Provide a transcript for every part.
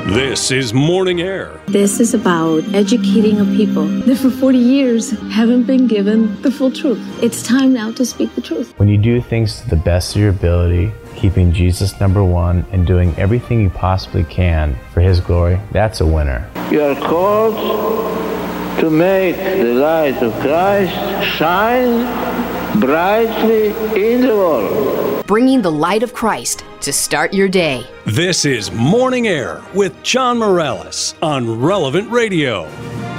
This is Morning Air. This is about educating a people that for 40 years haven't been given the full truth. It's time now to speak the truth. When you do things to the best of your ability, keeping Jesus number one and doing everything you possibly can for His glory, that's a winner. You are called to make the light of Christ shine brightly in the world. Bringing the light of Christ to start your day. This is Morning Air with John Morales on Relevant Radio.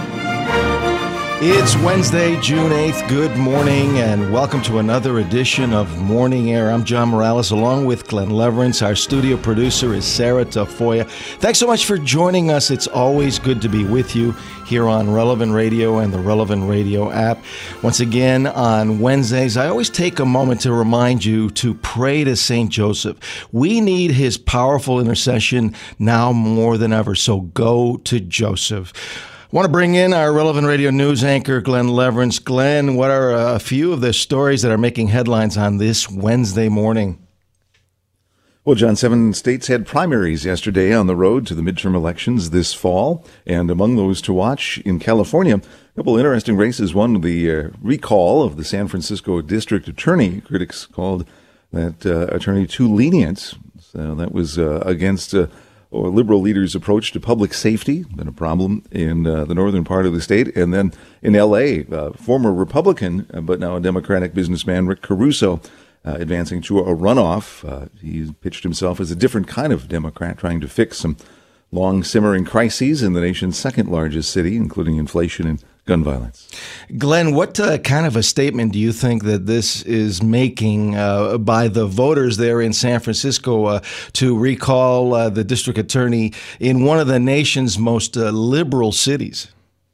It's Wednesday, June 8th. Good morning and welcome to another edition of Morning Air. I'm John Morales along with Glenn Leverance. Our studio producer is Sarah Tafoya. Thanks so much for joining us. It's always good to be with you here on Relevant Radio and the Relevant Radio app. Once again, on Wednesdays, I always take a moment to remind you to pray to St. Joseph. We need his powerful intercession now more than ever, so go to Joseph. I want to bring in our Relevant Radio news anchor, Glenn Leverance. Glenn, what are a few of the stories that are making headlines on this Wednesday morning? Well, John, 7 states had primaries yesterday on the road to the midterm elections this fall. And among those to watch in California, a couple interesting races. One, the recall of the San Francisco district attorney. Critics called that attorney too lenient. So that was against or liberal leaders' approach to public safety, been a problem in the northern part of the state. And then in L.A., former Republican, but now a Democratic businessman, Rick Caruso, advancing to a runoff. He pitched himself as a different kind of Democrat, trying to fix some long simmering crises in the nation's second largest city, including inflation and gun violence. Glenn, what kind of a statement do you think that this is making by the voters there in San Francisco to recall the district attorney in one of the nation's most liberal cities?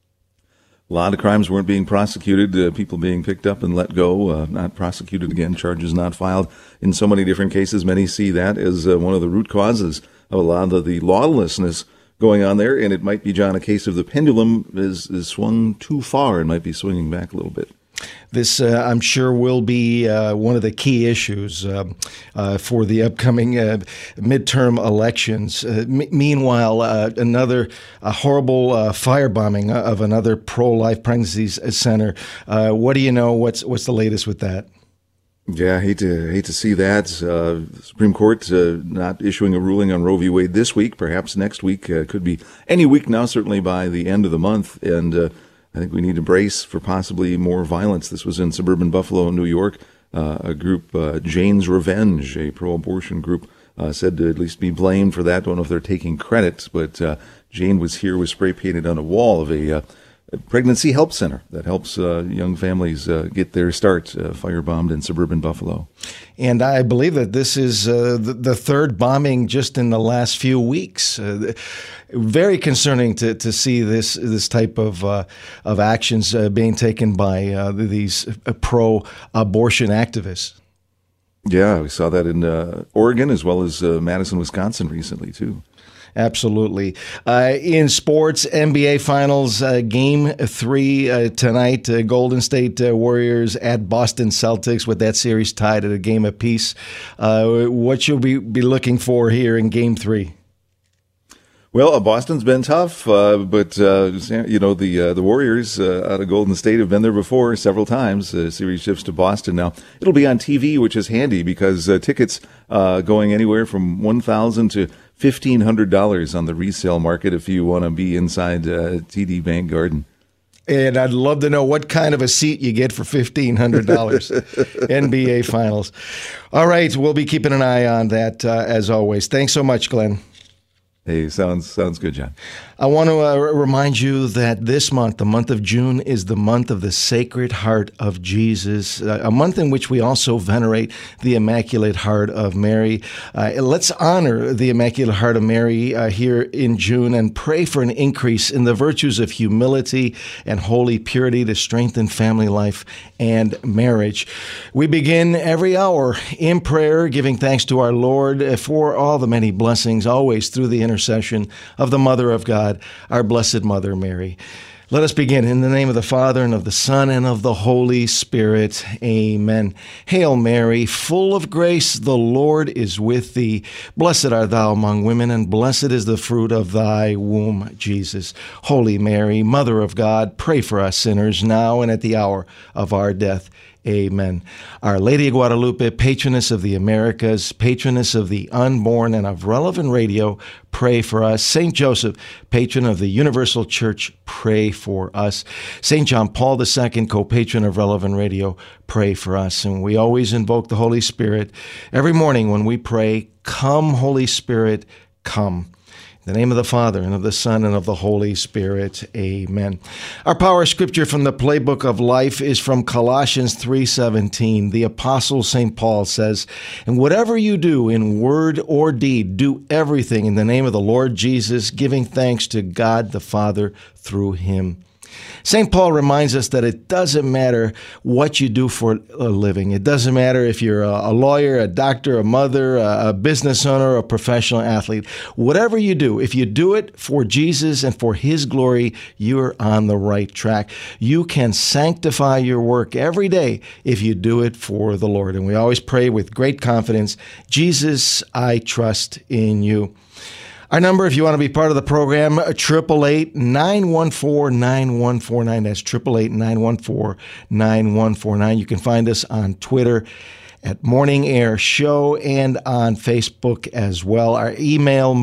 A lot of crimes weren't being prosecuted, people being picked up and let go, not prosecuted again, charges not filed in so many different cases. Many see that as one of the root causes of a lot of the lawlessness going on there. And it might be, John, a case of the pendulum is swung too far and might be swinging back a little bit. This, I'm sure, will be one of the key issues for the upcoming midterm elections. Meanwhile, another horrible firebombing of another pro-life pregnancy center. What do you know? What's the latest with that? Yeah, I hate to see that. Supreme Court not issuing a ruling on Roe v. Wade this week, perhaps next week. Could be any week now, certainly by the end of the month. And I think we need to brace for possibly more violence. This was in suburban Buffalo, New York. A group, Jane's Revenge, a pro-abortion group, said to at least be blamed for that. Don't know if they're taking credit, but Jane was spray painted on a wall of a pregnancy help center that helps young families get their start, firebombed in suburban Buffalo. And I believe that this is the third bombing just in the last few weeks. Very concerning to see this type of actions being taken by these pro-abortion activists. Yeah, we saw that in Oregon as well as Madison, Wisconsin recently, too. Absolutely. In sports, NBA Finals, Game 3 tonight. Golden State Warriors at Boston Celtics with that series tied at a game apiece. What should we be looking for here in Game 3? Well, Boston's been tough, but the Warriors out of Golden State have been there before several times. The series shifts to Boston now. It'll be on TV, which is handy because tickets going anywhere from $1,000 to $1,500 on the resale market if you want to be inside TD Bank Garden. And I'd love to know what kind of a seat you get for $1,500. NBA Finals. All right, we'll be keeping an eye on that as always. Thanks so much, Glenn. Hey, sounds good, John. I want to remind you that this month, the month of June, is the month of the Sacred Heart of Jesus, a month in which we also venerate the Immaculate Heart of Mary. Let's honor the Immaculate Heart of Mary here in June and pray for an increase in the virtues of humility and holy purity to strengthen family life and marriage. We begin every hour in prayer, giving thanks to our Lord for all the many blessings, always through the intercession of the Mother of God, our Blessed Mother Mary. Let us begin in the name of the Father, and of the Son, and of the Holy Spirit. Amen. Hail Mary, full of grace, the Lord is with thee. Blessed art thou among women, and blessed is the fruit of thy womb, Jesus. Holy Mary, Mother of God, pray for us sinners, now and at the hour of our death. Amen. Our Lady of Guadalupe, patroness of the Americas, patroness of the unborn and of Relevant Radio, pray for us. St. Joseph, patron of the Universal Church, pray for us. St. John Paul II, co-patron of Relevant Radio, pray for us. And we always invoke the Holy Spirit every morning when we pray, "Come, Holy Spirit, come." In the name of the Father, and of the Son, and of the Holy Spirit. Amen. Our power scripture from the Playbook of Life is from Colossians 3:17. The Apostle St. Paul says, "And whatever you do in word or deed, do everything in the name of the Lord Jesus, giving thanks to God the Father through him." St. Paul reminds us that it doesn't matter what you do for a living. It doesn't matter if you're a lawyer, a doctor, a mother, a business owner, a professional athlete. Whatever you do, if you do it for Jesus and for his glory, you're on the right track. You can sanctify your work every day if you do it for the Lord. And we always pray with great confidence, "Jesus, I trust in you." Our number, if you want to be part of the program, 888-914-9149. That's 888-914-9149. You can find us on Twitter at Morning Air Show and on Facebook as well. Our email,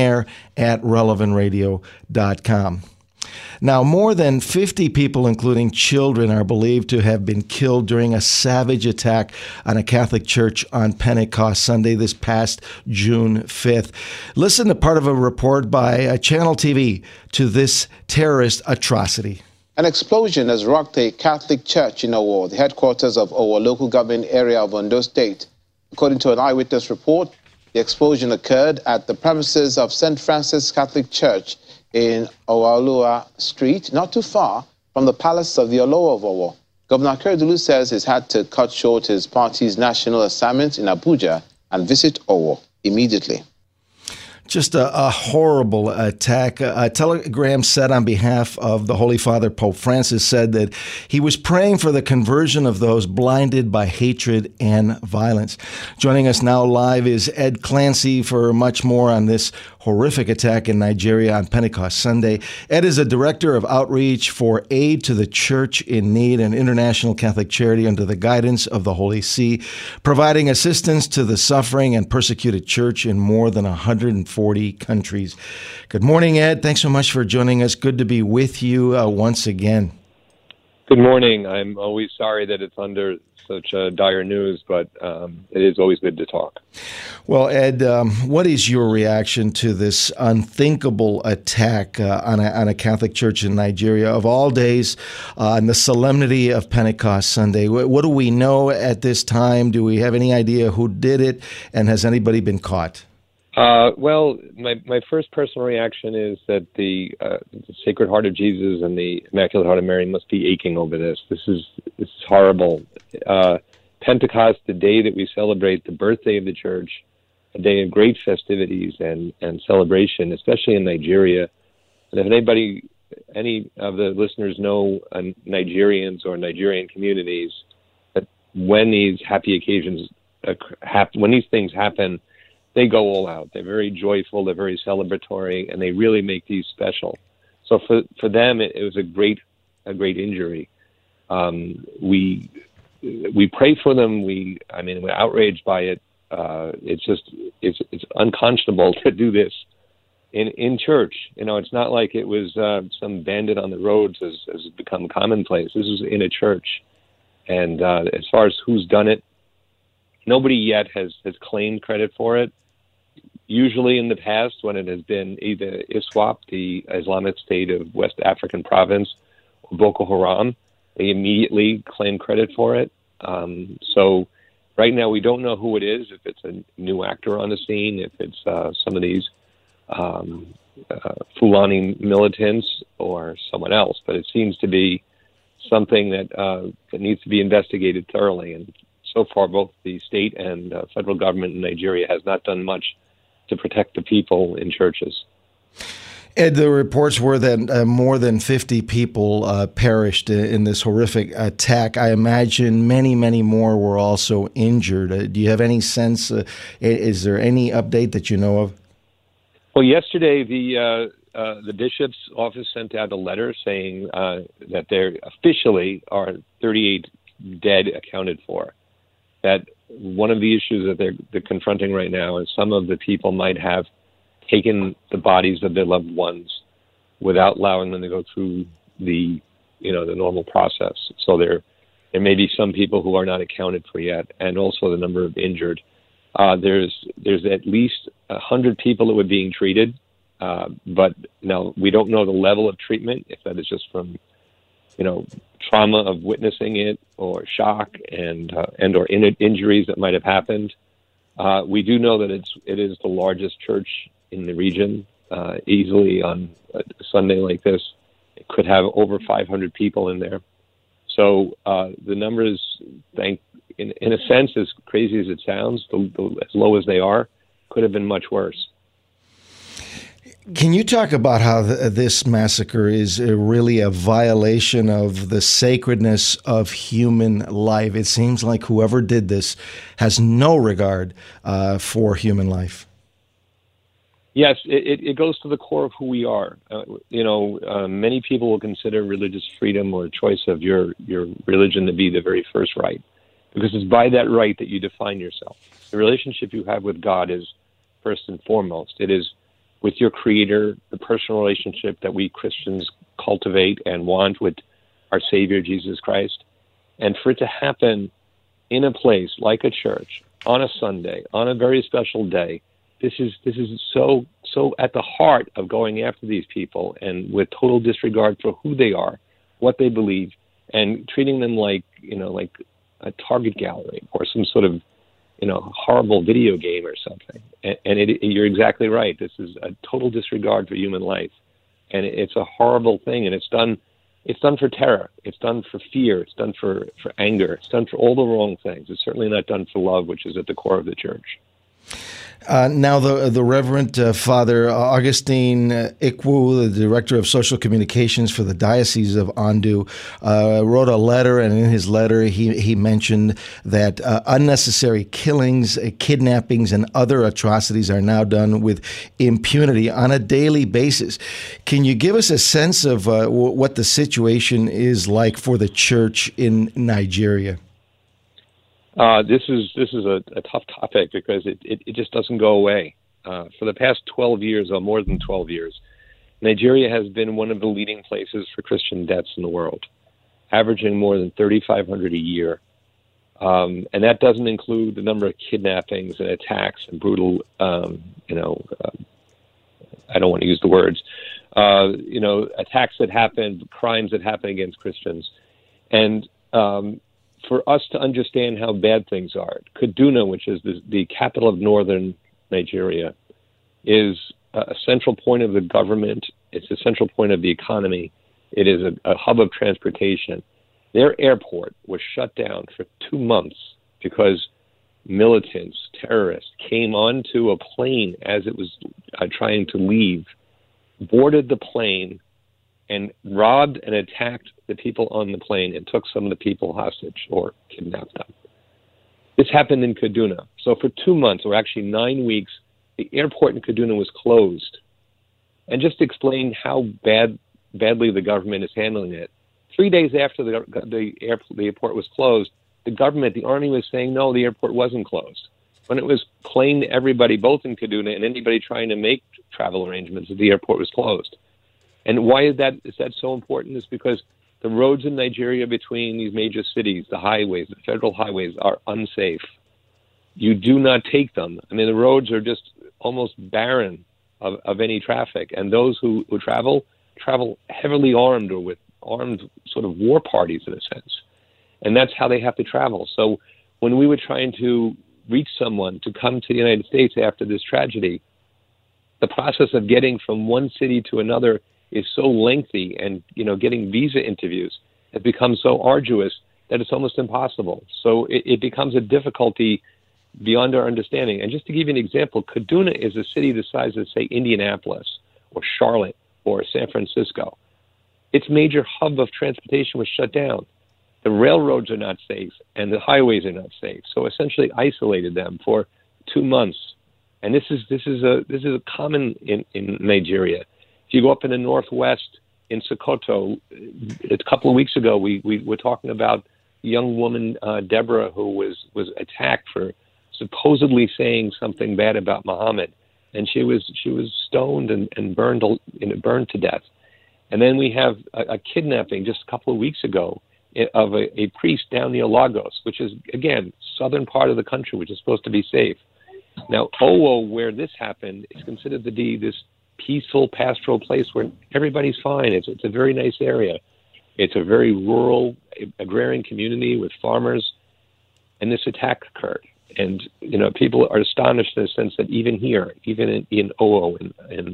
morningair@relevantradio.com. Now, more than 50 people, including children, are believed to have been killed during a savage attack on a Catholic church on Pentecost Sunday this past June 5th. Listen to part of a report by Channel TV to this terrorist atrocity. An explosion has rocked a Catholic church in Owo, the headquarters of Owo local government area of Ondo State. According to an eyewitness report, the explosion occurred at the premises of St. Francis Catholic Church in Owalua Street, not too far from the Palace of the Olowo of Owo. Governor Akeredolu says he's had to cut short his party's national assignment in Abuja and visit Owo immediately. Just a horrible attack. A telegram said on behalf of the Holy Father, Pope Francis, said that he was praying for the conversion of those blinded by hatred and violence. Joining us now live is Ed Clancy for much more on this horrific attack in Nigeria on Pentecost Sunday. Ed is a director of outreach for Aid to the Church in Need, an international Catholic charity under the guidance of the Holy See, providing assistance to the suffering and persecuted church in more than 140 countries. Good morning, Ed. Thanks so much for joining us. Good to be with you once again. Good morning. I'm always sorry that it's under such dire news, but it is always good to talk. Well, Ed, what is your reaction to this unthinkable attack on a Catholic church in Nigeria of all days, on the solemnity of Pentecost Sunday? What do we know at this time? Do we have any idea who did it, and has anybody been caught? Well, my first personal reaction is that the Sacred Heart of Jesus and the Immaculate Heart of Mary must be aching over this. This is horrible. Pentecost, the day that we celebrate the birthday of the Church, a day of great festivities and celebration, especially in Nigeria. And if any of the listeners know Nigerians or Nigerian communities, that when these happy occasions when these things happen, they go all out. They're very joyful, they're very celebratory, and they really make these special. So for them, it was a great injury. We pray for them. We're outraged by it. It's unconscionable to do this in church. You know, it's not like it was some bandit on the roads as has become commonplace. This is in a church, and as far as who's done it, nobody yet has claimed credit for it. Usually in the past, when it has been either ISWAP, the Islamic State of West African Province, or Boko Haram, they immediately claim credit for it. So right now we don't know who it is, if it's a new actor on the scene, if it's some of these Fulani militants or someone else. But it seems to be something that needs to be investigated thoroughly. And so far, both the state and federal government in Nigeria has not done much to protect the people in churches. Ed, the reports were that more than 50 people perished in this horrific attack. I imagine many, many more were also injured. Do you have any sense? Is there any update that you know of? Well, yesterday the bishop's office sent out a letter saying that there officially are 38 dead accounted for. That one of the issues that they're confronting right now is some of the people might have taken the bodies of their loved ones without allowing them to go through the normal process. So there may be some people who are not accounted for yet, and also the number of injured. There's at least 100 people that were being treated, but now we don't know the level of treatment, if that is just from trauma of witnessing it or shock and or injuries that might have happened. We do know that it is the largest church in the region. Easily on a Sunday like this, it could have over 500 people in there. So the numbers, in a sense, as crazy as it sounds, as low as they are, could have been much worse. Can you talk about how this massacre is really a violation of the sacredness of human life? It seems like whoever did this has no regard for human life. Yes, it goes to the core of who we are. Many people will consider religious freedom or choice of your religion to be the very first right, because it's by that right that you define yourself. The relationship you have with God is first and foremost. It is with your Creator, the personal relationship that we Christians cultivate and want with our Savior, Jesus Christ. And for it to happen in a place like a church, on a Sunday, on a very special day, this is so at the heart of going after these people, and with total disregard for who they are, what they believe, and treating them like a target gallery or some sort of horrible video game or something. And you're exactly right. This is a total disregard for human life, and it's a horrible thing. And it's done for terror. It's done for fear. It's done for anger. It's done for all the wrong things. It's certainly not done for love, which is at the core of the church. Now, the Reverend Father Augustine Ikwu, the Director of Social Communications for the Diocese of Ondo, wrote a letter, and in his letter he mentioned that unnecessary killings, kidnappings, and other atrocities are now done with impunity on a daily basis. Can you give us a sense of what what the situation is like for the church in Nigeria? This is a tough topic because it just doesn't go away. For the past 12 years, or more than 12 years, Nigeria has been one of the leading places for Christian deaths in the world, averaging more than 3,500 a year. And that doesn't include the number of kidnappings and attacks and brutal, I don't want to use the words, attacks that happen, crimes that happen against Christians. And for us to understand how bad things are, Kaduna, which is the capital of northern Nigeria, is a central point of the government. It's a central point of the economy. It is a hub of transportation. Their airport was shut down for 2 months because militants, terrorists, came onto a plane as it was trying to leave, boarded the plane, and robbed and attacked the people on the plane and took some of the people hostage or kidnapped them. This happened in Kaduna. So for 2 months, or actually 9 weeks, the airport in Kaduna was closed. And just to explain how badly the government is handling it, 3 days after the airport was closed, the government, the army, was saying, no, the airport wasn't closed. When it was plain to everybody, both in Kaduna and anybody trying to make travel arrangements, that the airport was closed. And why is that so important? Is because the roads in Nigeria between these major cities, the highways, the federal highways, are unsafe. You do not take them. I mean, the roads are just almost barren of any traffic. And those who travel heavily armed or with armed sort of war parties in a sense. And that's how they have to travel. So when we were trying to reach someone to come to the United States after this tragedy, the process of getting from one city to another is so lengthy, and getting visa interviews has become so arduous that it's almost impossible. So it becomes a difficulty beyond our understanding. And just to give you an example, Kaduna is a city the size of, say, Indianapolis or Charlotte or San Francisco. Its major hub of transportation was shut down. The railroads are not safe, and the highways are not safe. So essentially isolated them for 2 months. And this is a common in Nigeria. If you go up in the northwest in Sokoto, a couple of weeks ago, we were talking about a young woman, Deborah, who was attacked for supposedly saying something bad about Muhammad, and she was stoned and burned to death. And then we have a kidnapping just a couple of weeks ago of a priest down near Lagos, which is, again, southern part of the country, which is supposed to be safe. Now, Owo, where this happened, is considered to be this peaceful, pastoral place where everybody's fine. It's a very nice area. It's a very rural, agrarian community with farmers, and this attack occurred. And, people are astonished in the sense that even here, even in Owo, in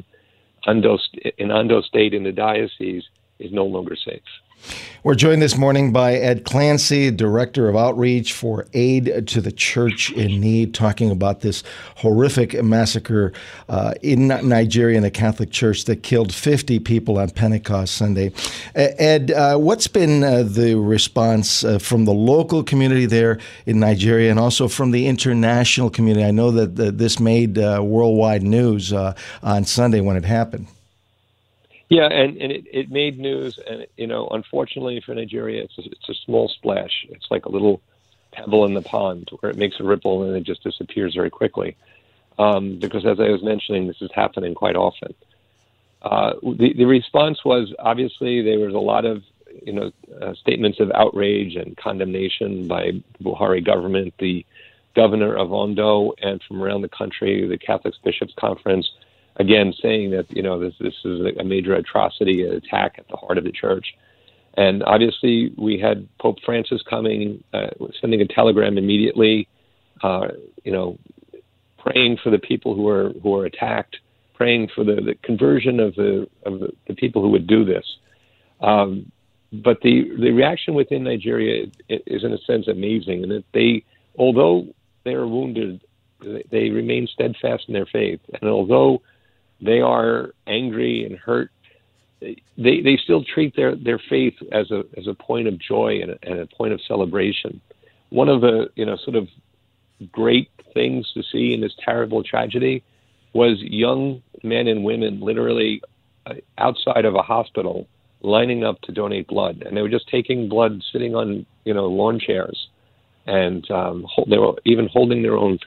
Ondo State, in the diocese, is no longer safe. We're joined this morning by Ed Clancy, Director of Outreach for Aid to the Church in Need, talking about this horrific massacre in Nigeria in the Catholic Church that killed 50 people on Pentecost Sunday. Ed, what's been the response from the local community there in Nigeria and also from the international community? I know that this made worldwide news on Sunday when it happened. Yeah, and it made news, and unfortunately for Nigeria, it's a small splash. It's like a little pebble in the pond where it makes a ripple and it just disappears very quickly. Because as I was mentioning, this is happening quite often. The response was, obviously there was a lot of statements of outrage and condemnation by the Buhari government, the governor of Ondo, and from around the country, the Catholic Bishops' Conference. Again, saying that, this is a major atrocity, an attack at the heart of the church. And obviously we had Pope Francis coming, sending a telegram immediately, praying for the people who are attacked, praying for the conversion of the people who would do this. But the reaction within Nigeria is in a sense amazing, and that although they are wounded, they remain steadfast in their faith. And although they are angry and hurt, they still treat their faith as a point of joy and a point of celebration. One of the sort of great things to see in this terrible tragedy was young men and women literally outside of a hospital lining up to donate blood, and they were just taking blood, sitting on lawn chairs, and they were even holding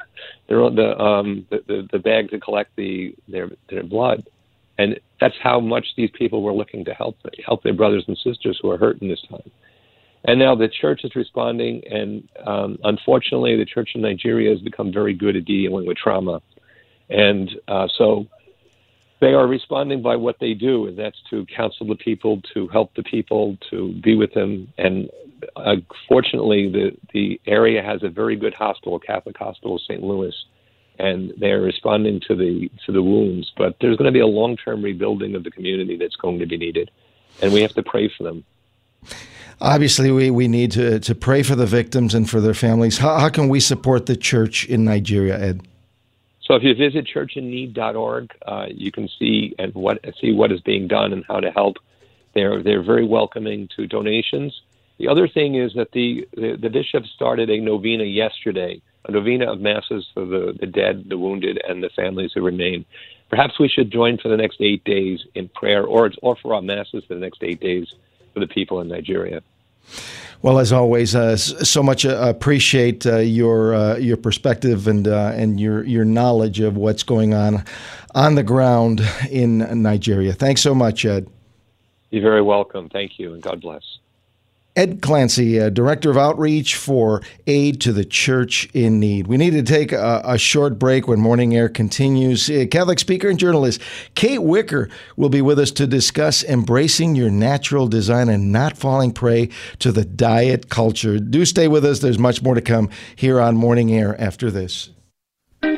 the bag to collect their blood. And that's how much these people were looking to help their brothers and sisters who are hurt in this time. And now the church is responding, and unfortunately the church in Nigeria has become very good at dealing with trauma. And so they are responding by what they do, and that's to counsel the people, to help the people, to be with them. And fortunately, the area has a very good hospital, Catholic Hospital St. Louis, and they're responding to the wounds. But there's going to be a long-term rebuilding of the community that's going to be needed, and we have to pray for them. Obviously, we need to pray for the victims and for their families. How can we support the church in Nigeria, Ed? So if you visit churchinneed.org, you can see what is being done and how to help. They're very welcoming to donations. The other thing is that the bishop started a novena yesterday, a novena of masses for the dead, the wounded, and the families who remain. Perhaps we should join for the next 8 days in prayer, or for our masses for the next 8 days for the people in Nigeria. Well, as always, so much appreciate your perspective and your knowledge of what's going on the ground in Nigeria. Thanks so much, Ed. You're very welcome. Thank you, and God bless. Ed Clancy, Director of Outreach for Aid to the Church in Need. We need to take a short break when Morning Air continues. Catholic speaker and journalist Kate Wicker will be with us to discuss embracing your natural design and not falling prey to the diet culture. Do stay with us. There's much more to come here on Morning Air after this. If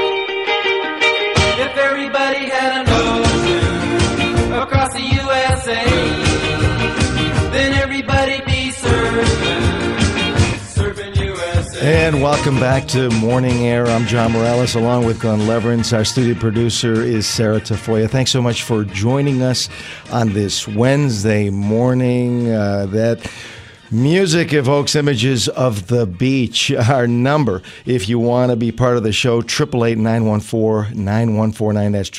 everybody had an ocean across the USA, then everybody be surfing USA. And Welcome back to Morning Air. I'm John Morales along with Glenn Leverance. Our studio producer is Sarah Tafoya. Thanks so much for joining us on this Wednesday morning. That music evokes images of the beach. Our number, if you want to be part of the show, 888-914-9149. That's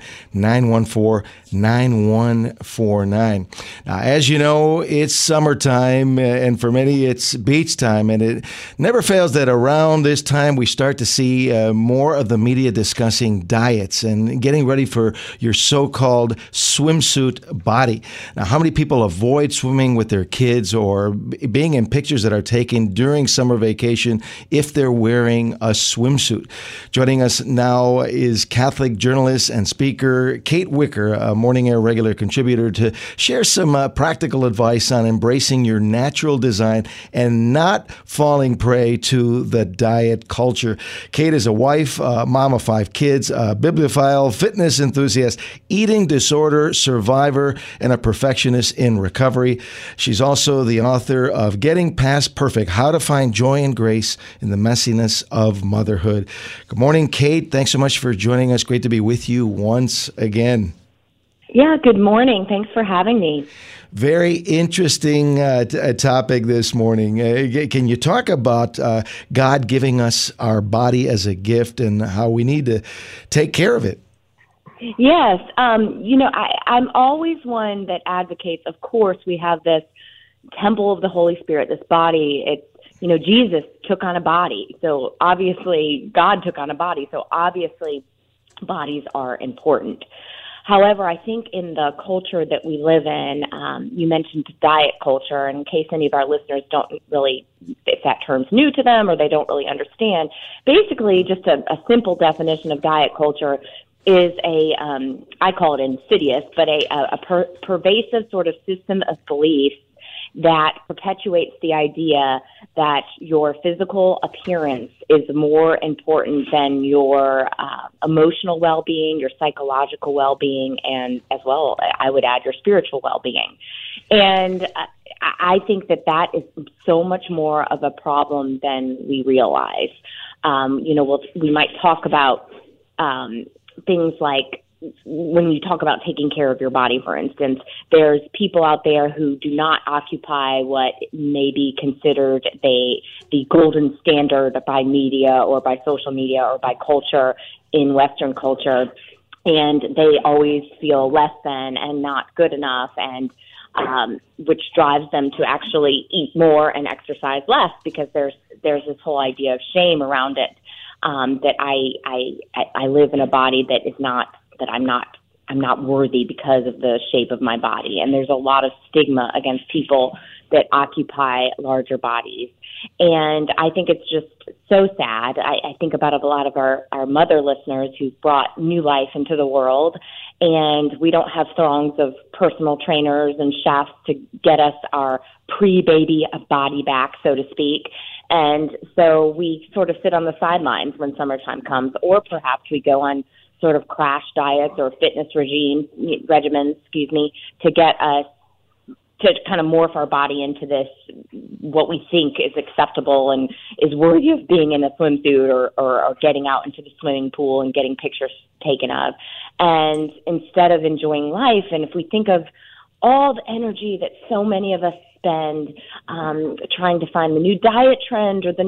888-914-9149. Now, as you know, it's summertime, and for many, it's beach time. And it never fails that around this time, we start to see more of the media discussing diets and getting ready for your so-called swimsuit body. Now, how many people avoid swimming with their kids or being in pictures that are taken during summer vacation if they're wearing a swimsuit? Joining us now is Catholic journalist and speaker Kate Wicker, a Morning Air regular contributor, to share some practical advice on embracing your natural design and not falling prey to the diet culture. Kate is a wife, mom of 5 kids, a bibliophile, fitness enthusiast, eating disorder survivor, and a perfectionist in recovery. She's also the author of Getting Past Perfect, How to Find Joy and Grace in the Messiness of Motherhood. Good morning, Kate. Thanks so much for joining us. Great to be with you once again. Yeah, good morning. Thanks for having me. Very interesting topic this morning. Can you talk about God giving us our body as a gift and how we need to take care of it? Yes. I'm always one that advocates, of course, we have this temple of the Holy Spirit, this body. It's, Jesus took on a body. So obviously God took on a body. So obviously bodies are important. However, I think in the culture that we live in, you mentioned diet culture, and in case any of our listeners don't really, if that term's new to them or they don't really understand, basically just a simple definition of diet culture is I call it insidious, but a pervasive sort of system of beliefs that perpetuates the idea that your physical appearance is more important than your emotional well-being, your psychological well-being, and as well, I would add, your spiritual well-being. And I think that is so much more of a problem than we realize. We might talk about things like, when you talk about taking care of your body, for instance, there's people out there who do not occupy what may be considered the golden standard by media or by social media or by culture in Western culture, and they always feel less than and not good enough, and which drives them to actually eat more and exercise less, because there's this whole idea of shame around it, that I live in a body that is not, that I'm not worthy because of the shape of my body. And there's a lot of stigma against people that occupy larger bodies. And I think it's just so sad. I think about a lot of our mother listeners who've brought new life into the world, and we don't have throngs of personal trainers and chefs to get us our pre-baby body back, so to speak. And so we sort of sit on the sidelines when summertime comes, or perhaps we go on sort of crash diets or fitness regimens, to get us to kind of morph our body into this, what we think is acceptable and is worthy of being in a swimsuit or getting out into the swimming pool and getting pictures taken of. And instead of enjoying life, and if we think of all the energy that so many of us spend trying to find the new diet trend or the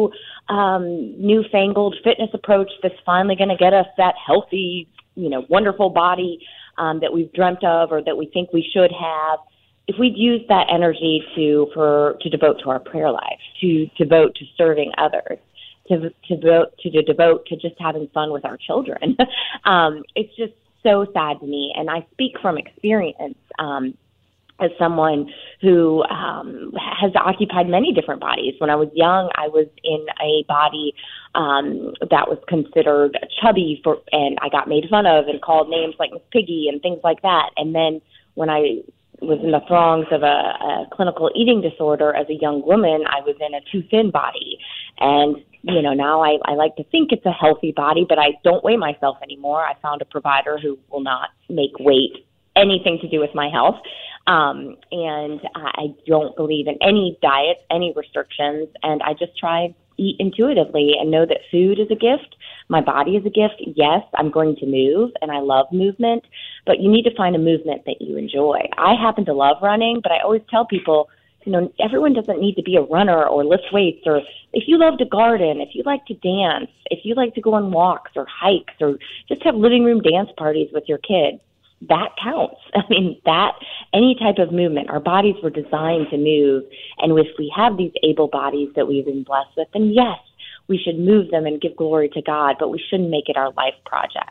newfangled fitness approach that's finally going to get us that healthy, wonderful body that we've dreamt of or that we think we should have, if we'd use that energy to devote to our prayer life, to devote to serving others, to devote to just having fun with our children, it's just so sad to me. And I speak from experience. As someone who has occupied many different bodies. When I was young, I was in a body that was considered chubby, and I got made fun of and called names like Miss Piggy and things like that. And then when I was in the throngs of a clinical eating disorder as a young woman, I was in a too thin body. And, now I like to think it's a healthy body, but I don't weigh myself anymore. I found a provider who will not make weight anything to do with my health. And I don't believe in any diets, any restrictions, and I just try eat intuitively and know that food is a gift. My body is a gift. Yes, I'm going to move, and I love movement, but you need to find a movement that you enjoy. I happen to love running, but I always tell people, everyone doesn't need to be a runner or lift weights, or if you love to garden, if you like to dance, if you like to go on walks or hikes or just have living room dance parties with your kids, that counts. Any type of movement, our bodies were designed to move. And if we have these able bodies that we've been blessed with, then yes, we should move them and give glory to God, but we shouldn't make it our life project.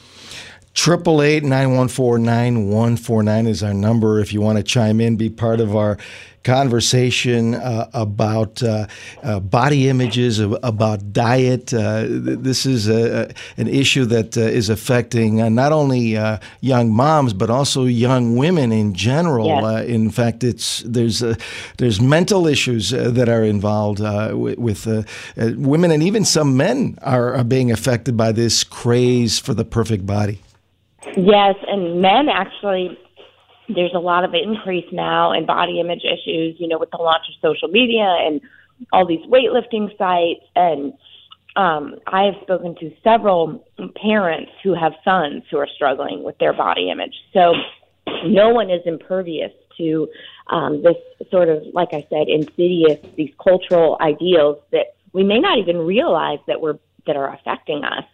888-914-9149 is our number if you want to chime in, be part of our conversation about body images, about diet. This is an issue that is affecting not only young moms, but also young women in general. Yes. In fact, there's mental issues that are involved with women, and even some men are being affected by this craze for the perfect body. Yes, and men actually, there's a lot of increase now in body image issues, with the launch of social media and all these weightlifting sites. And I have spoken to several parents who have sons who are struggling with their body image. So no one is impervious to this sort of, like I said, insidious, these cultural ideals that we may not even realize that are affecting us.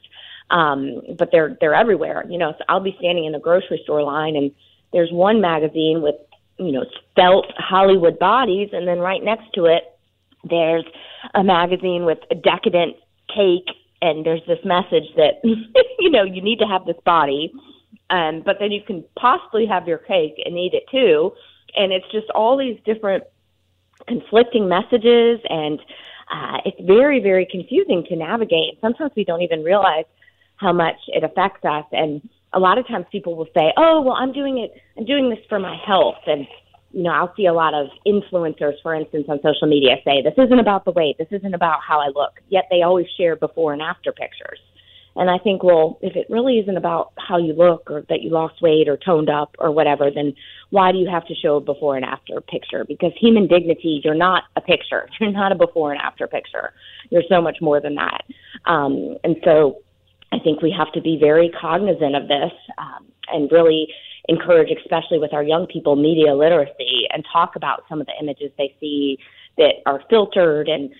But they're everywhere, so I'll be standing in the grocery store line and there's one magazine with, spelt Hollywood bodies. And then right next to it, there's a magazine with a decadent cake. And there's this message that, you need to have this body. But then you can possibly have your cake and eat it too. And it's just all these different conflicting messages. And it's very, very confusing to navigate. Sometimes we don't even realize how much it affects us. And a lot of times people will say, oh, well, I'm doing this for my health. And, I'll see a lot of influencers, for instance, on social media say, this isn't about the weight. This isn't about how I look. Yet they always share before and after pictures. And I think, well, if it really isn't about how you look or that you lost weight or toned up or whatever, then why do you have to show a before and after picture? Because human dignity, you're not a picture. You're not a before and after picture. You're so much more than that. And so I think we have to be very cognizant of this and really encourage, especially with our young people, media literacy and talk about some of the images they see that are filtered and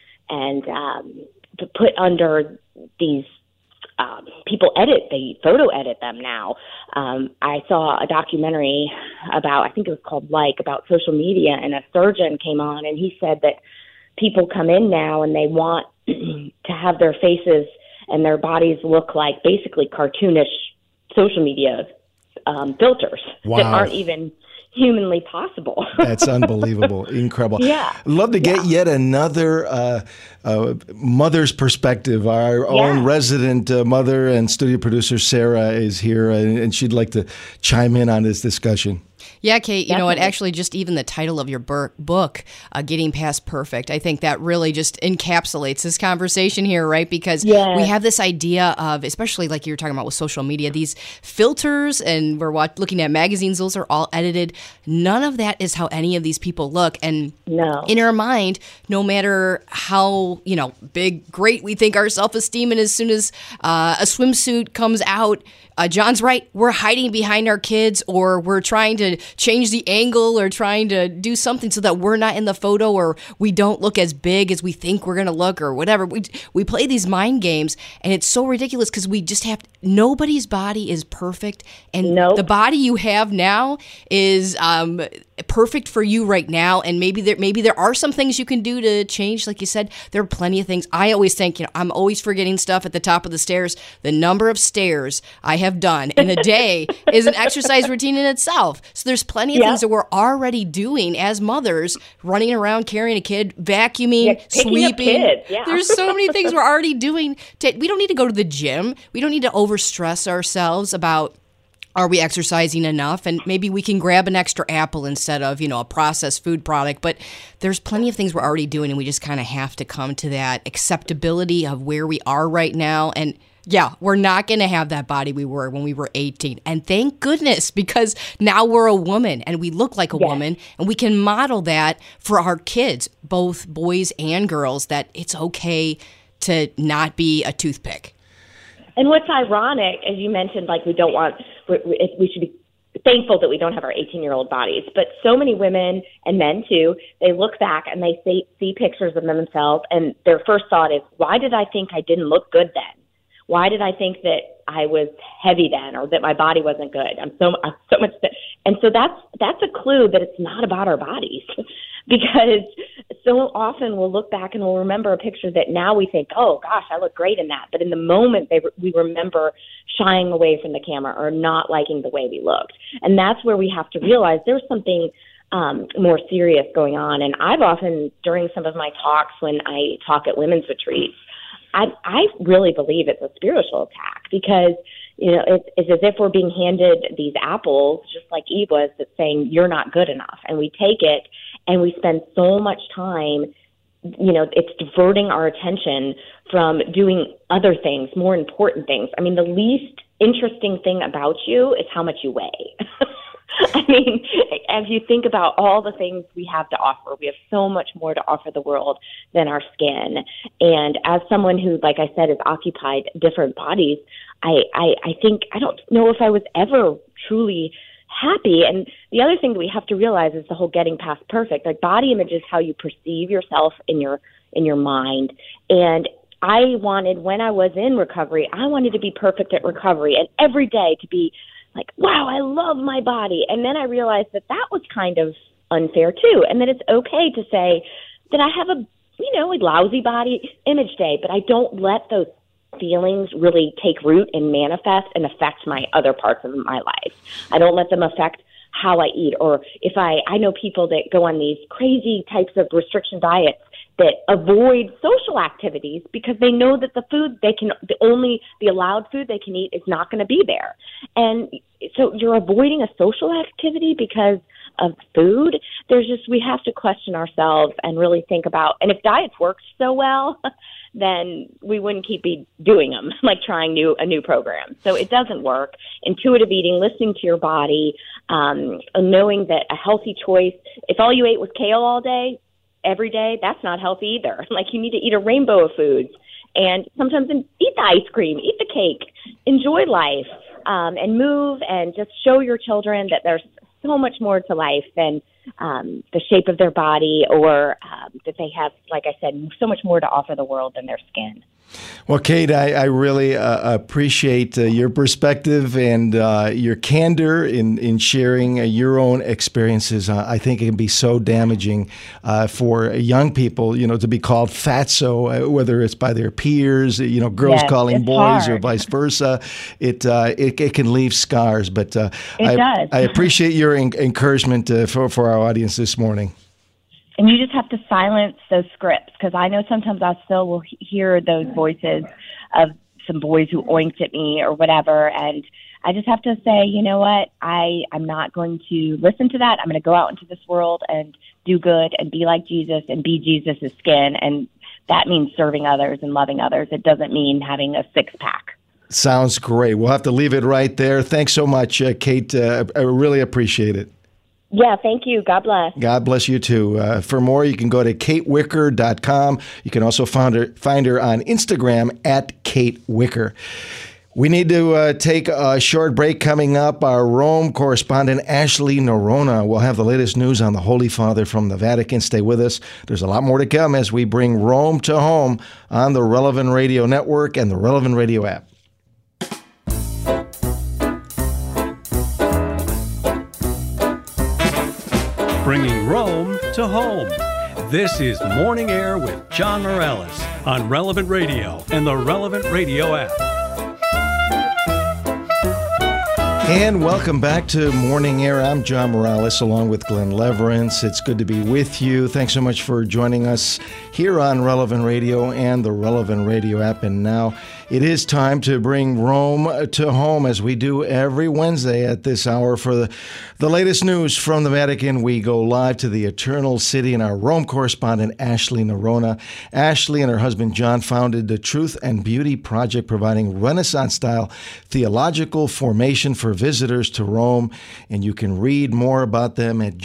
to put under these people they photo edit them now. I saw a documentary about, I think it was called about social media, and a surgeon came on and he said that people come in now and they want to have their faces and their bodies look like basically cartoonish social media filters that aren't even humanly possible. That's unbelievable. Incredible. Yeah. Love to get yet another mother's perspective. Our own resident mother and studio producer, Sarah, is here, and she'd like to chime in on this discussion. Yeah, Kate, you know what? Actually, just even the title of your book, Getting Past Perfect, I think that really just encapsulates this conversation here, right? Because we have this idea of, especially like you were talking about with social media, these filters, and we're looking at magazines, those are all edited. None of that is how any of these people look. And in our mind, no matter how, big, great we think our self-esteem, and as soon as a swimsuit comes out, John's right, we're hiding behind our kids, or we're trying to change the angle or trying to do something so that we're not in the photo, or we don't look as big as we think we're going to look, or whatever. We play these mind games, and it's so ridiculous because we just have, nobody's body is perfect, and the body you have now is perfect for you right now, and maybe there are some things you can do to change. Like you said, there are plenty of things. I always think, I'm always forgetting stuff at the top of the stairs. The number of stairs I have done in a day is an exercise routine in itself. So there's plenty of things that we're already doing as mothers, running around, carrying a kid, vacuuming, sweeping. There's so many things we're already doing. We don't need to go to the gym. We don't need to overstress ourselves about, are we exercising enough? And maybe we can grab an extra apple instead of, a processed food product. But there's plenty of things we're already doing, and we just kind of have to come to that acceptability of where we are right now. And Yeah, we're not going to have that body we were when we were 18. And thank goodness, because now we're a woman and we look like a woman, and we can model that for our kids, both boys and girls, that it's okay to not be a toothpick. And what's ironic, as you mentioned, like we should be thankful that we don't have our 18-year-old bodies. But so many women and men, too, they look back and they see pictures of themselves, and their first thought is, why did I think I didn't look good then? Why did I think that I was heavy then, or that my body wasn't good? I'm so much, and so that's a clue that it's not about our bodies, because so often we'll look back and we'll remember a picture that now we think, oh gosh, I look great in that, but in the moment we remember shying away from the camera or not liking the way we looked, and that's where we have to realize there's something more serious going on. And I've often, during some of my talks when I talk at women's retreats, I really believe it's a spiritual attack, because, it's as if we're being handed these apples, just like Eve was, that's saying you're not good enough. And we take it and we spend so much time, it's diverting our attention from doing other things, more important things. I mean, the least interesting thing about you is how much you weigh. I mean, as you think about all the things we have to offer, we have so much more to offer the world than our skin. And as someone who, like I said, has occupied different bodies, I think, I don't know if I was ever truly happy. And the other thing that we have to realize is the whole getting past perfect. Like, body image is how you perceive yourself in your mind. And I wanted, when I was in recovery, I wanted to be perfect at recovery, and every day to be like, wow, I love my body. And then I realized that was kind of unfair too. And that it's okay to say that I have a lousy body image day, but I don't let those feelings really take root and manifest and affect my other parts of my life. I don't let them affect how I eat. Or if I know people that go on these crazy types of restriction diets that avoid social activities because they know that the allowed food they can eat is not going to be there. And so you're avoiding a social activity because of food. We have to question ourselves and really think about, and if diets work so well, then we wouldn't keep doing them, like trying a new program. So it doesn't work. Intuitive eating, listening to your body, knowing that a healthy choice, if all you ate was kale all day, every day, that's not healthy either. Like, you need to eat a rainbow of foods, and sometimes eat the ice cream, eat the cake, enjoy life, and move, and just show your children that there's so much more to life than the shape of their body, or that they have, like I said, so much more to offer the world than their skin. Well, Kate, I really appreciate your perspective and your candor in sharing your own experiences. I think it can be so damaging for young people, to be called fatso, whether it's by their peers, girls calling boys hard. Or vice versa. It can leave scars. But I appreciate your encouragement for our audience this morning. And you just have to silence those scripts, because I know sometimes I still will hear those voices of some boys who oinked at me or whatever. And I just have to say, you know what? I'm not going to listen to that. I'm going to go out into this world and do good and be like Jesus and be Jesus' skin. And that means serving others and loving others. It doesn't mean having a six-pack. Sounds great. We'll have to leave it right there. Thanks so much, Kate. I really appreciate it. Yeah, thank you. God bless. God bless you too. For more, you can go to katewicker.com. You can also find her on Instagram at Kate Wicker. We need to take a short break. Coming up, our Rome correspondent Ashley Norona will have the latest news on the Holy Father from the Vatican. Stay with us. There's a lot more to come as we bring Rome to home on the Relevant Radio Network and the Relevant Radio app. Bringing Rome to home. This is Morning Air with John Morales on Relevant Radio and the Relevant Radio app. And welcome back to Morning Air. I'm John Morales along with Glenn Leverance. It's good to be with you. Thanks so much for joining us here on Relevant Radio and the Relevant Radio app. And now It is time to bring Rome to home, as we do every Wednesday at this hour. For the latest news from the Vatican, we go live to the Eternal City, and our Rome correspondent, Ashley Nerona. Ashley and her husband, John, founded the Truth and Beauty Project, providing Renaissance-style theological formation for visitors to Rome. And you can read more about them at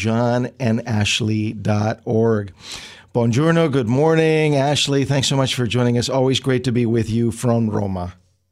johnandashley.org. Buongiorno, good morning. Ashley, thanks so much for joining us. Always great to be with you from Roma.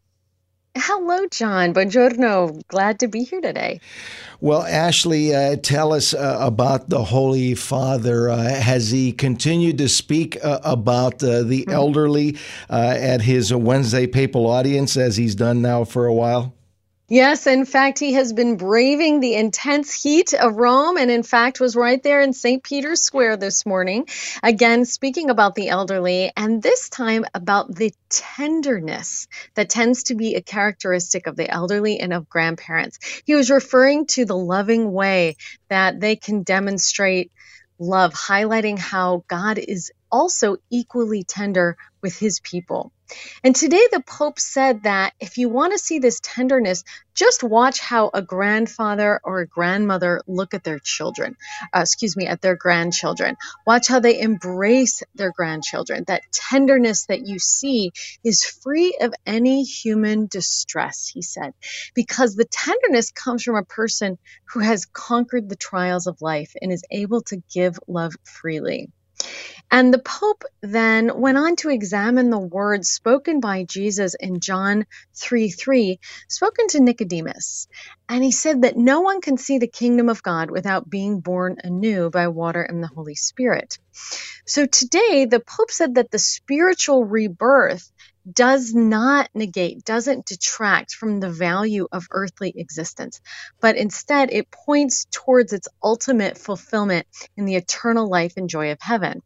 Hello, John. Buongiorno. Glad to be here today. Well, Ashley, tell us about the Holy Father. Has he continued to speak about the elderly at his Wednesday papal audience, as he's done now for a while? Yes, in fact, he has been braving the intense heat of Rome, and in fact was right there in St. Peter's Square this morning, again speaking about the elderly, and this time about the tenderness that tends to be a characteristic of the elderly and of grandparents. He was referring to the loving way that they can demonstrate love, highlighting how God is also equally tender with his people. And today the Pope said that if you want to see this tenderness, just watch how a grandfather or a grandmother look at their children, at their grandchildren. Watch how they embrace their grandchildren. That tenderness that you see is free of any human distress, he said, because the tenderness comes from a person who has conquered the trials of life and is able to give love freely. And the Pope then went on to examine the words spoken by Jesus in John 3:3, spoken to Nicodemus. And he said that no one can see the kingdom of God without being born anew by water and the Holy Spirit. So today, the Pope said that the spiritual rebirth does not negate, doesn't detract from the value of earthly existence, but instead it points towards its ultimate fulfillment in the eternal life and joy of heaven.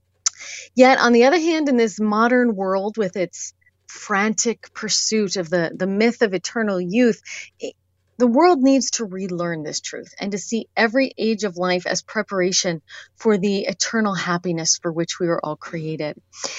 Yet, on the other hand, in this modern world with its frantic pursuit of the myth of eternal youth, the world needs to relearn this truth and to see every age of life as preparation for the eternal happiness for which we were all created.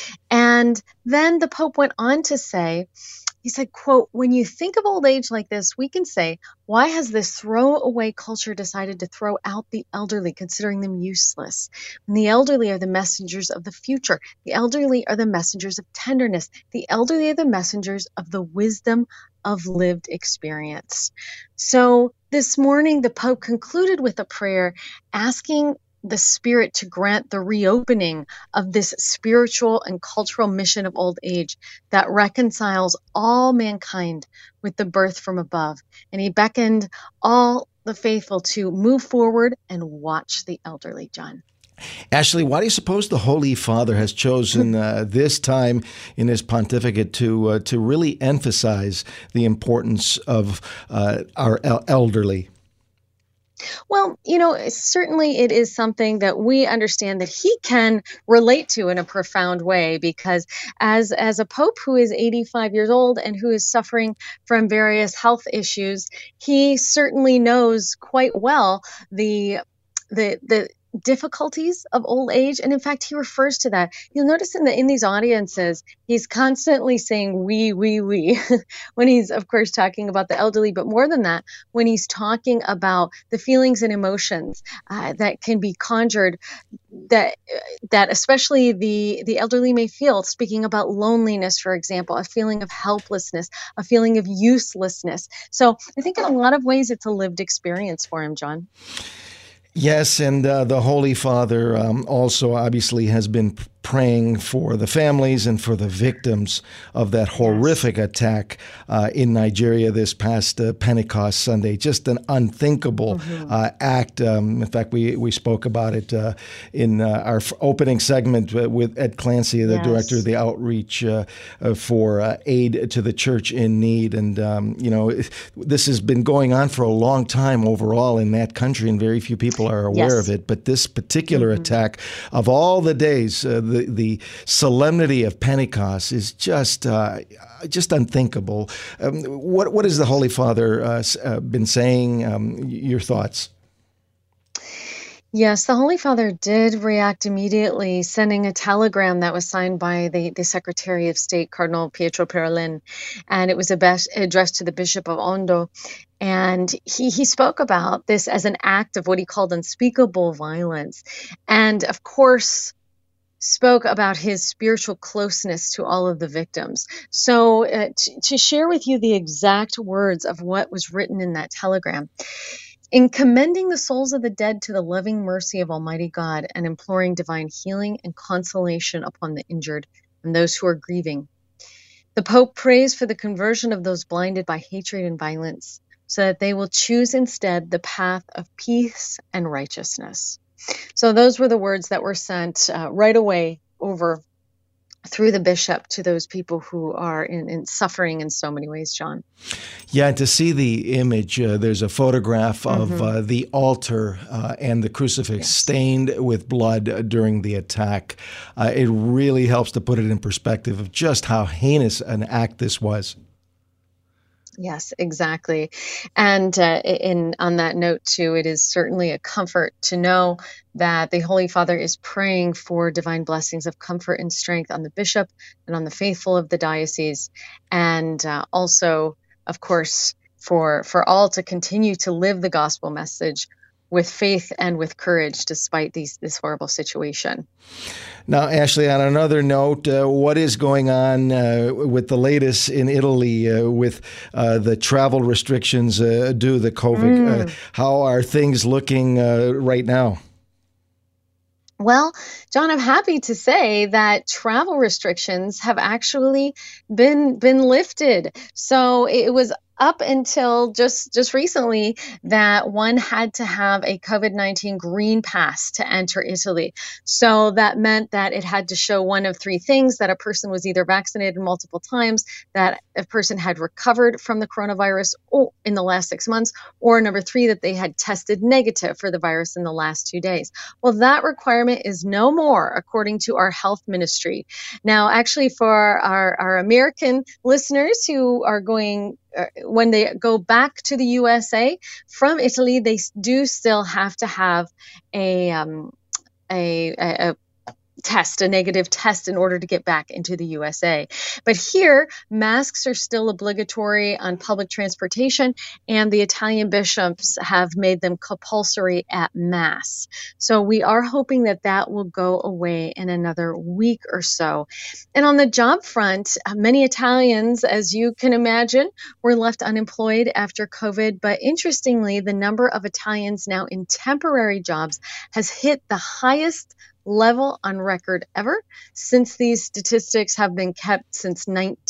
And then the Pope went on to say, he said, quote, when you think of old age like this, we can say, why has this throwaway culture decided to throw out the elderly, considering them useless? And the elderly are the messengers of the future. The elderly are the messengers of tenderness. The elderly are the messengers of the wisdom of lived experience. So this morning, the Pope concluded with a prayer asking the Spirit to grant the reopening of this spiritual and cultural mission of old age that reconciles all mankind with the birth from above. And he beckoned all the faithful to move forward and watch the elderly, John. Ashley, why do you suppose the Holy Father has chosen this time in his pontificate to really emphasize the importance of our elderly? Well, certainly it is something that we understand that he can relate to in a profound way, because as a pope who is 85 years old and who is suffering from various health issues, he certainly knows quite well the difficulties of old age. And in fact, he refers to that. You'll notice in these audiences, he's constantly saying we, when he's, of course, talking about the elderly. But more than that, when he's talking about the feelings and emotions that can be conjured, that especially the elderly may feel, speaking about loneliness, for example, a feeling of helplessness, a feeling of uselessness. So I think in a lot of ways, it's a lived experience for him, John. Yes, and the Holy Father also obviously has been praying for the families and for the victims of that horrific attack in Nigeria this past Pentecost Sunday. Just an unthinkable act. In fact, we spoke about it in our opening segment with Ed Clancy, the director of the outreach for aid to the church in need. And, this has been going on for a long time overall in that country, and very few people are aware of it. But this particular attack, of all the days, the solemnity of Pentecost is just unthinkable. What has the Holy Father been saying? Your thoughts? Yes, the Holy Father did react immediately, sending a telegram that was signed by the Secretary of State, Cardinal Pietro Parolin, and it was addressed to the Bishop of Ondo. And he spoke about this as an act of what he called unspeakable violence. And of course, spoke about his spiritual closeness to all of the victims. So to share with you the exact words of what was written in that telegram. In commending the souls of the dead to the loving mercy of Almighty God and imploring divine healing and consolation upon the injured and those who are grieving, the Pope prays for the conversion of those blinded by hatred and violence, so that they will choose instead the path of peace and righteousness. So those were the words that were sent right away over through the bishop to those people who are in suffering in so many ways, John. Yeah, and to see the image, there's a photograph of the altar and the crucifix stained with blood during the attack. It really helps to put it in perspective of just how heinous an act this was. Yes, exactly. And on that note, too, it is certainly a comfort to know that the Holy Father is praying for divine blessings of comfort and strength on the bishop and on the faithful of the diocese. And also, of course, for all to continue to live the gospel message with faith and with courage despite this horrible situation. Now, Ashley, on another note, what is going on with the latest in Italy with the travel restrictions due to the COVID? How are things looking right now? Well, John, I'm happy to say that travel restrictions have actually been lifted. So it was up until just recently that one had to have a COVID-19 green pass to enter Italy. So that meant that it had to show one of three things: that a person was either vaccinated multiple times, that a person had recovered from the coronavirus in the last 6 months, or number three, that they had tested negative for the virus in the last 2 days. Well, that requirement is no more, according to our health ministry. Now, actually, for our American listeners who are going, when they go back to the USA from Italy, they do still have to have a negative test in order to get back into the USA. But here, masks are still obligatory on public transportation, and the Italian bishops have made them compulsory at Mass. So we are hoping that that will go away in another week or so. And on the job front, many Italians, as you can imagine, were left unemployed after COVID. But interestingly, the number of Italians now in temporary jobs has hit the highest level on record ever, since these statistics have been kept since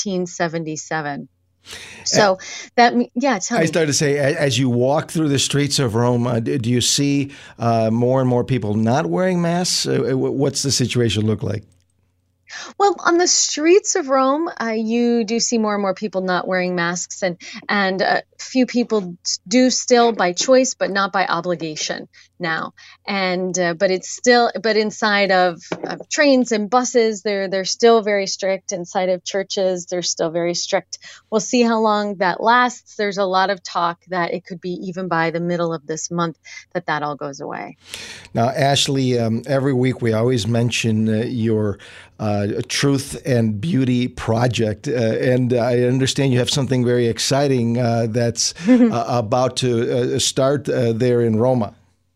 1977. So tell me. I started to say, as you walk through the streets of Rome, do you see more and more people not wearing masks? What's the situation look like? Well, on the streets of Rome, you do see more and more people not wearing masks, and a few people do still by choice, but not by obligation now. And but inside of trains and buses, they're still very strict. Inside of churches, they're still very strict. We'll see how long that lasts. There's a lot of talk that it could be even by the middle of this month that all goes away. Now, Ashley, every week we always mention your Truth and Beauty project, and I understand you have something very exciting that's about to start there in Roma.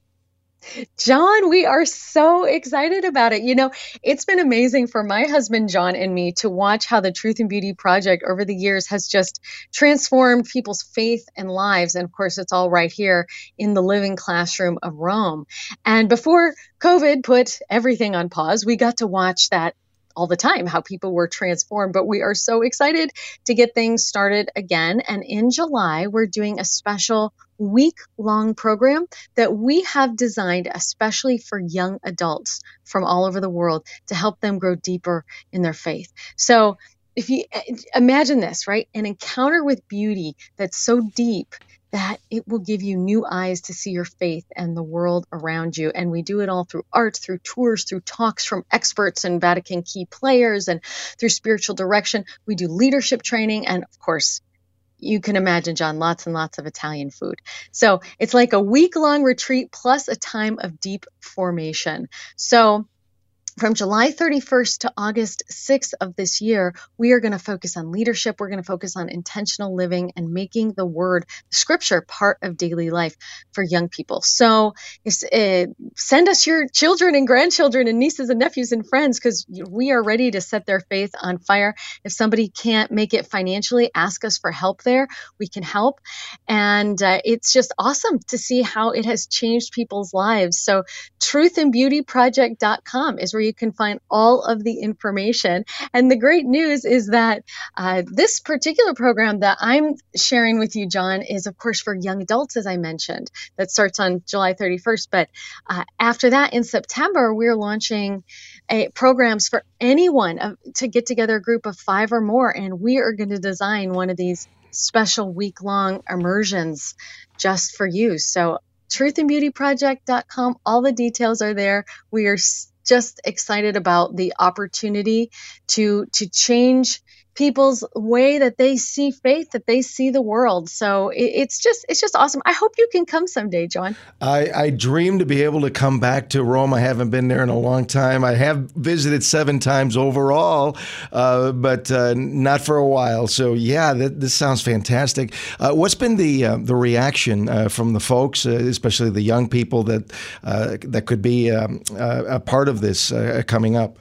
John, we are so excited about it. You know, it's been amazing for my husband, John, and me to watch how the Truth and Beauty project over the years has just transformed people's faith and lives. And of course, it's all right here in the living classroom of Rome. And before COVID put everything on pause, we got to watch that all the time, how people were transformed. But we are so excited to get things started again. And in July, we're doing a special week-long program that we have designed especially for young adults from all over the world to help them grow deeper in their faith. So if you imagine this, right? An encounter with beauty that's so deep that it will give you new eyes to see your faith and the world around you. And we do it all through art, through tours, through talks from experts and Vatican key players, and through spiritual direction. We do leadership training. And of course, you can imagine, John, lots and lots of Italian food. So it's like a week-long retreat plus a time of deep formation. So from July 31st to August 6th of this year, we are going to focus on leadership. We're going to focus on intentional living and making the word, scripture, part of daily life for young people. So send us your children and grandchildren and nieces and nephews and friends, because we are ready to set their faith on fire. If somebody can't make it financially, ask us for help there. We can help. And it's just awesome to see how it has changed people's lives. So truthandbeautyproject.com is where you can find all of the information. And the great news is that this particular program that I'm sharing with you, John, is of course for young adults, as I mentioned, that starts on July 31st. But after that, in September, we're launching programs for anyone to get together a group of 5 or more. And we are going to design one of these special week-long immersions just for you. So truthandbeautyproject.com, all the details are there. We are just excited about the opportunity to change people's way that they see faith, that they see the world. So it's just awesome. I hope you can come someday, John. I dream to be able to come back to Rome. I haven't been there in a long time. I have visited 7 times overall, but not for a while. So yeah, this sounds fantastic. What's been the reaction from the folks, especially the young people that could be a part of this coming up?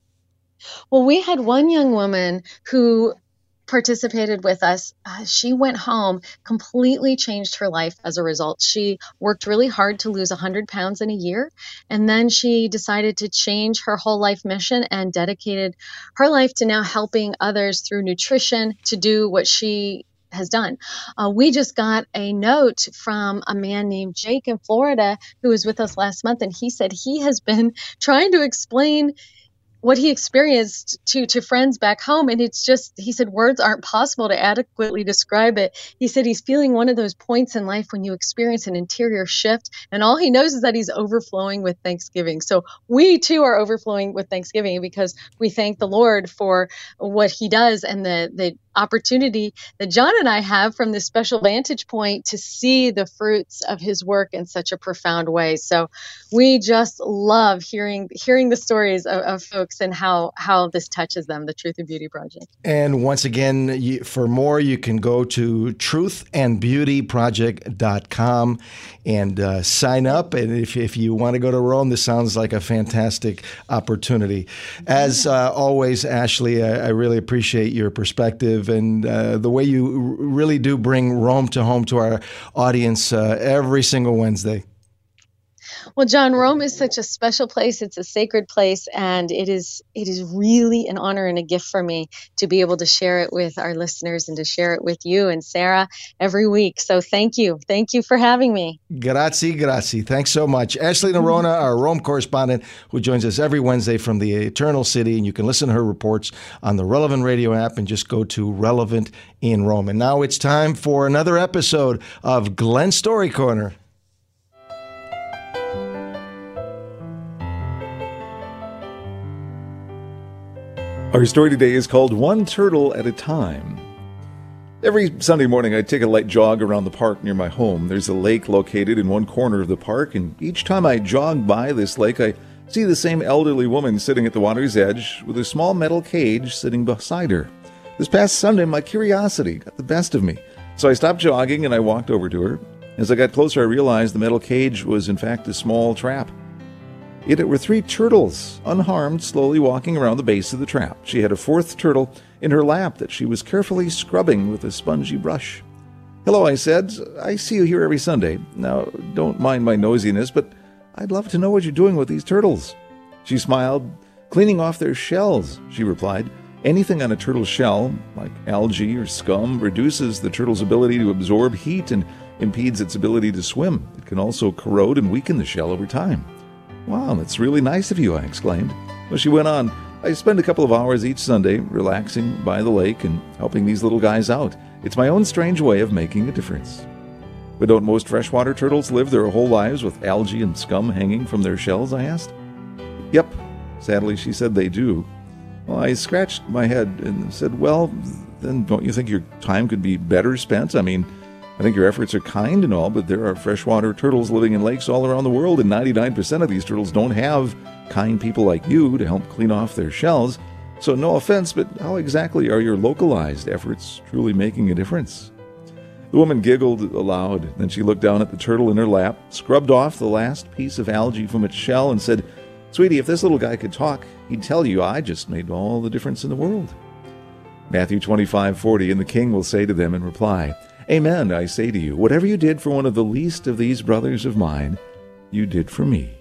Well, we had one young woman who participated with us. She went home, completely changed her life as a result. She worked really hard to lose 100 pounds in a year, and then she decided to change her whole life mission and dedicated her life to now helping others through nutrition to do what she has done. We just got a note from a man named Jake in Florida who was with us last month, and he said he has been trying to explain what he experienced to friends back home. And it's just, he said, words aren't possible to adequately describe it. He said he's feeling one of those points in life when you experience an interior shift, and all he knows is that he's overflowing with thanksgiving. So we too are overflowing with thanksgiving because we thank the Lord for what he does and the opportunity that John and I have from this special vantage point to see the fruits of his work in such a profound way. So we just love hearing the stories of folks and how this touches them, the Truth and Beauty Project. And once again, for more, you can go to truthandbeautyproject.com and sign up. And if you want to go to Rome, this sounds like a fantastic opportunity. As always, Ashley, I really appreciate your perspective and the way you really do bring Rome to home to our audience every single Wednesday. Well, John, Rome is such a special place. It's a sacred place, and it is really an honor and a gift for me to be able to share it with our listeners and to share it with you and Sarah every week. So thank you. Thank you for having me. Grazie. Thanks so much. Ashley Nerona, our Rome correspondent, who joins us every Wednesday from the Eternal City, and you can listen to her reports on the Relevant Radio app and just go to Relevant in Rome. And now it's time for another episode of Glenn Story Corner. Our story today is called One Turtle at a Time. Every Sunday morning, I take a light jog around the park near my home. There's a lake located in one corner of the park, and each time I jog by this lake, I see the same elderly woman sitting at the water's edge with a small metal cage sitting beside her. This past Sunday, my curiosity got the best of me, so I stopped jogging and I walked over to her. As I got closer, I realized the metal cage was in fact a small trap. It were 3 turtles, unharmed, slowly walking around the base of the trap. She had a 4th turtle in her lap that she was carefully scrubbing with a spongy brush. "Hello," I said. "I see you here every Sunday. Now, don't mind my nosiness, but I'd love to know what you're doing with these turtles." She smiled. "Cleaning off their shells," she replied. "Anything on a turtle's shell, like algae or scum, reduces the turtle's ability to absorb heat and impedes its ability to swim. It can also corrode and weaken the shell over time." "Wow, that's really nice of you," I exclaimed. Well, she went on, "I spend a couple of hours each Sunday relaxing by the lake and helping these little guys out. It's my own strange way of making a difference." "But don't most freshwater turtles live their whole lives with algae and scum hanging from their shells?" I asked. "Yep," sadly she said, "they do." Well, I scratched my head and said, "Well, then don't you think your time could be better spent? I mean, I think your efforts are kind and all, but there are freshwater turtles living in lakes all around the world, and 99% of these turtles don't have kind people like you to help clean off their shells. So no offense, but how exactly are your localized efforts truly making a difference? The woman giggled aloud. Then she looked down at the turtle in her lap, scrubbed off the last piece of algae from its shell, and said, "Sweetie, if this little guy could talk, he'd tell you I just made all the difference in the world." Matthew 25:40, and the king will say to them in reply, "Amen, I say to you, whatever you did for one of the least of these brothers of mine, you did for me."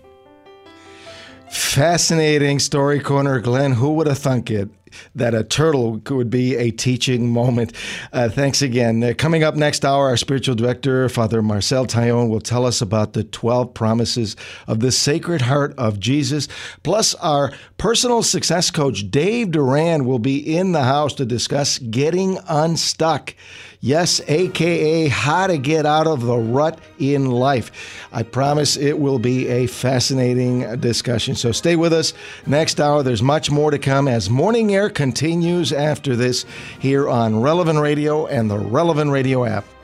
Fascinating story corner, Glenn. Who would have thunk it that a turtle would be a teaching moment? Thanks again. Coming up next hour, our spiritual director, Father Marcel Taillon, will tell us about the 12 promises of the Sacred Heart of Jesus. Plus, our personal success coach, Dave Duran, will be in the house to discuss getting unstuck. Yes, a.k.a. how to get out of the rut in life. I promise it will be a fascinating discussion. So stay with us. Next hour, there's much more to come as Morning Air continues after this here on Relevant Radio and the Relevant Radio app.